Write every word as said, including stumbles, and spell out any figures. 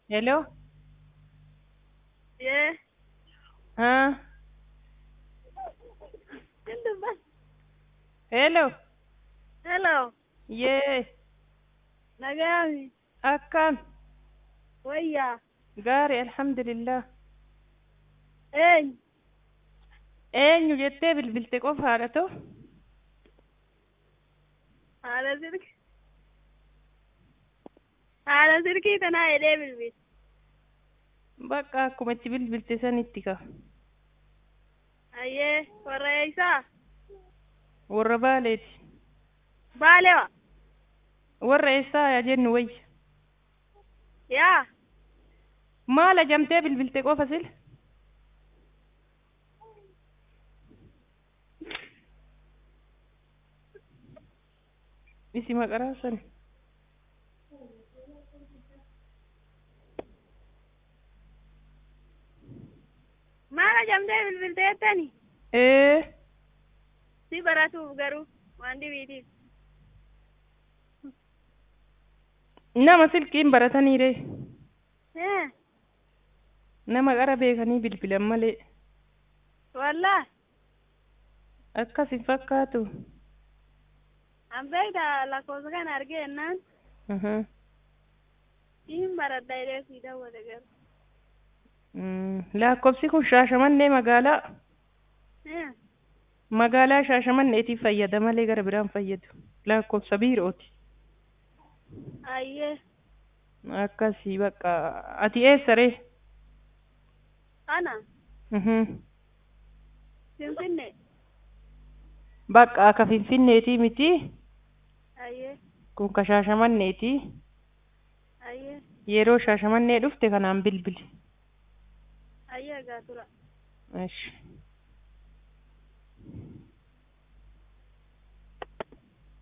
Hello? Yeah. Huh? Hello. Hello? Hello. Yee. Nagami. Akkam. Waya. Gaarii alhamdulillah. Een. Eenyu jettee bilbilte qofaadha too? Haala sirki. Haala sirkii tanaa jedhee bilbil. Bakka akkuma itti bilbilte sanitti ka. Ayyee. Warra eeysaa. Warra Baaleeti. Baalewa. Warra eessaa yaa jennu wayya. Yaa. Maal ajamtee bilbilte qofa sila? Isi maqaraa sani. Maal ajamtee bilbiltee jettani? Ee. Si baratuuf garuu waan dhibiitiif. Nama silkiin barataniire. Ee. Nama qara beekanii bilbilan malee. Wallaa. Akkas hin fakkaatu. An beektaa lakkoofsa kana argee jennaan. Uhum. Siin baradha jedhee sii daawwate garuu. Mm. Lakkoofsi kun Shaashamannee magaalaa. Ee. Magaalaa Shaashamanneetiif fayyada malee gara biraan fayyadu. Lakkoofsa biirooti. Ayyee. Akkasii bakka ati eessa ree? Ana. Mhm. Finfinnee. Bakka akka Finfinneetii miti. Ayyee. Kun ka Shaashamanneeti. Ayyee. Yeroo Shaashamannee dhufte kanaan bilbili. Ayyee gaa tura. Eesh.